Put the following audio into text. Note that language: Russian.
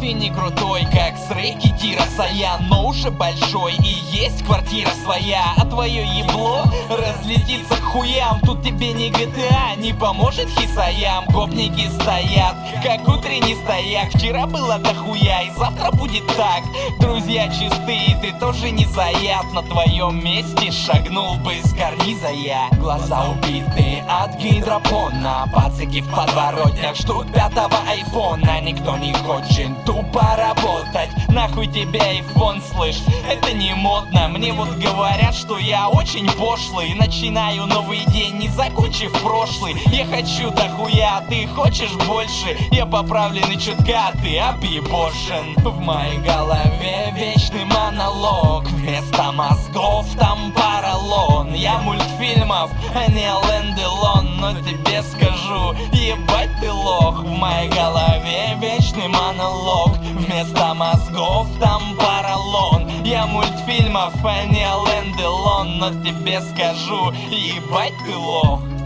ты не крутой, как с Рейки Тира Саян, но уже большой и есть квартира своя. А твое ебло разлетится к хуям. Тут тебе не GTA, не поможет Хисаям. Гопники стоят, как утренний стояк. Вчера было дохуя и завтра будет так. Друзья чистые, ты тоже не заяд. На твоем месте шагнул бы с карниза я. Глаза убиты от гидропона, пацики в подворотнях ждут пятого айфона. Никто не хочет тупо работать. Нахуй тебе айфон, слышь, это не модно. Мне вот говорят, что я очень пошлый. Начинаю новый день, не закончив прошлый. Я хочу дохуя, ты хочешь больше. Я поправленный чутка, ты объебошен. В моей голове вечный монолог. Вместо мозгов там поролон. Я мультфильмов, а не Ален Делон. Но тебе скажу, ебать ты лох. В моей голове вечный монолог. Вместо мозгов там поролон. Я мультфильмов, а не Ален Делон. Но тебе скажу, ебать ты лох.